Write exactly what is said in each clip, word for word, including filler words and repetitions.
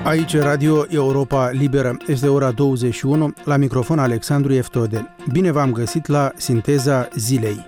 Aici Radio Europa Liberă. Este ora douăzeci și unu, la microfon Alexandru Eftode. Bine v-am găsit la Sinteza Zilei.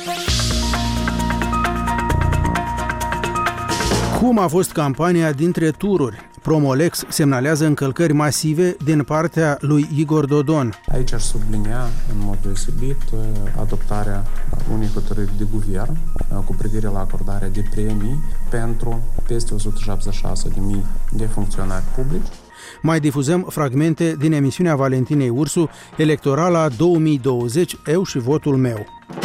Cum a fost campania dintre tururi? Promolex semnalează încălcări masive din partea lui Igor Dodon. Aici aș sublinia în mod deosebit adoptarea unei hotărâri de guvern cu privire la acordarea de premii pentru peste o sută șaptezeci și șase de mii de funcționari publici. Mai difuzăm fragmente din emisiunea Valentinei Ursu, Electorala două mii douăzeci, Eu și votul meu.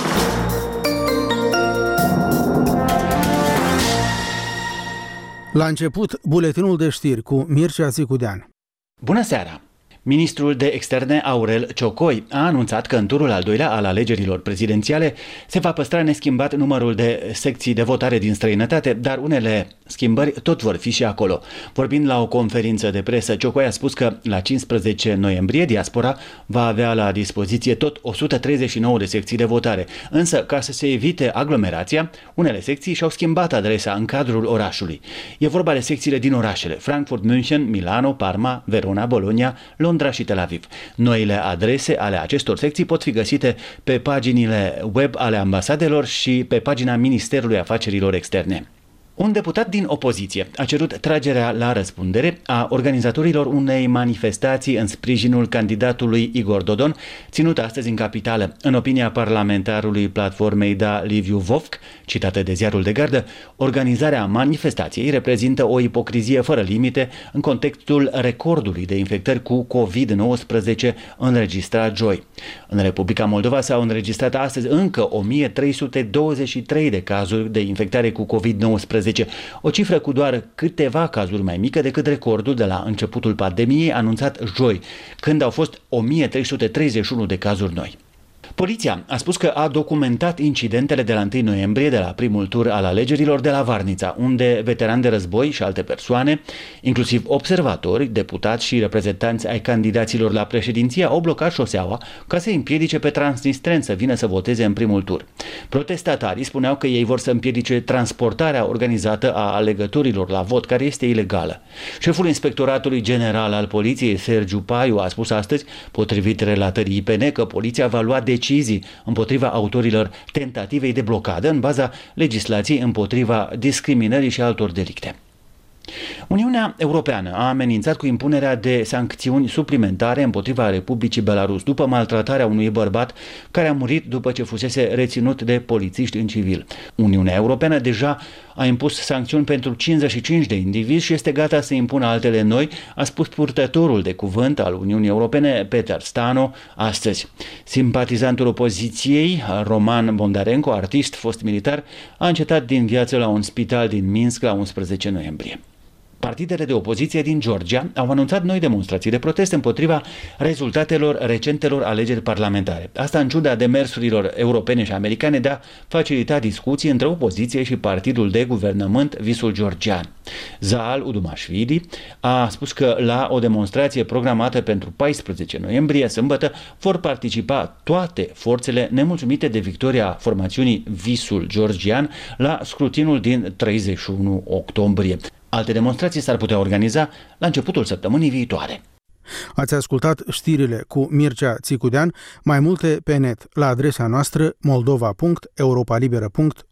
La început, buletinul de știri cu Mircea Țicudean. Bună seara! Ministrul de Externe Aurel Ciocoi a anunțat că în turul al doilea al alegerilor prezidențiale se va păstra neschimbat numărul de secții de votare din străinătate, dar unele schimbări tot vor fi și acolo. Vorbind la o conferință de presă, Ciocoi a spus că la cincisprezece noiembrie diaspora va avea la dispoziție tot o sută treizeci și nouă de secții de votare, însă ca să se evite aglomerația, unele secții și-au schimbat adresa în cadrul orașului. E vorba de secțiile din orașele Frankfurt, München, Milano, Parma, Verona, Bologna, Londra și Tel Aviv. Noile adrese ale acestor secții pot fi găsite pe paginile web ale ambasadelor și pe pagina Ministerului Afacerilor Externe. Un deputat din opoziție a cerut tragerea la răspundere a organizatorilor unei manifestații în sprijinul candidatului Igor Dodon, ținut astăzi în capitală. În opinia parlamentarului platformei Da Liviu Vovc, citată de Ziarul de Gardă, organizarea manifestației reprezintă o ipocrizie fără limite în contextul recordului de infectări cu covid nouăsprezece înregistrat joi. În Republica Moldova s-au înregistrat astăzi încă o mie trei sute douăzeci și trei de cazuri de infectare cu covid nouăsprezece. O cifră cu doar câteva cazuri mai mică decât recordul de la începutul pandemiei anunțat joi, când au fost o mie trei sute treizeci și unu de cazuri noi. Poliția a spus că a documentat incidentele de la întâi noiembrie de la primul tur al alegerilor de la Varnița, unde veterani de război și alte persoane, inclusiv observatori, deputați și reprezentanți ai candidaților la președinție, au blocat șoseaua ca să împiedice pe transnistreni să vină să voteze în primul tur. Protestatarii spuneau că ei vor să împiedice transportarea organizată a alegătorilor la vot, care este ilegală. Șeful Inspectoratului General al Poliției, Sergiu Paiu, a spus astăzi, potrivit relatării I P N, că poliția va lua decizii împotriva autorilor tentativei de blocadă în baza legislației împotriva discriminării și altor delicte. Uniunea Europeană a amenințat cu impunerea de sancțiuni suplimentare împotriva Republicii Belarus după maltratarea unui bărbat care a murit după ce fusese reținut de polițiști în civil. Uniunea Europeană deja a impus sancțiuni pentru cincizeci și cinci de indivizi și este gata să impună altele noi, a spus purtătorul de cuvânt al Uniunii Europene, Peter Stano, astăzi. Simpatizantul opoziției, Roman Bondarenko, artist, fost militar, a încetat din viață la un spital din Minsk la unsprezece noiembrie. Partidele de opoziție din Georgia au anunțat noi demonstrații de protest împotriva rezultatelor recentelor alegeri parlamentare. Asta în ciuda demersurilor europene și americane de a facilita discuții între opoziție și partidul de guvernământ, Visul Georgian. Zaal Udumashvili a spus că la o demonstrație programată pentru paisprezece noiembrie, sâmbătă, vor participa toate forțele nemulțumite de victoria formațiunii Visul Georgian la scrutinul din treizeci și unu octombrie. Alte demonstrații s-ar putea organiza la începutul săptămânii viitoare. Ați ascultat știrile cu Mircea Țicudean, mai multe pe net la adresa noastră moldova punct europa liberă punct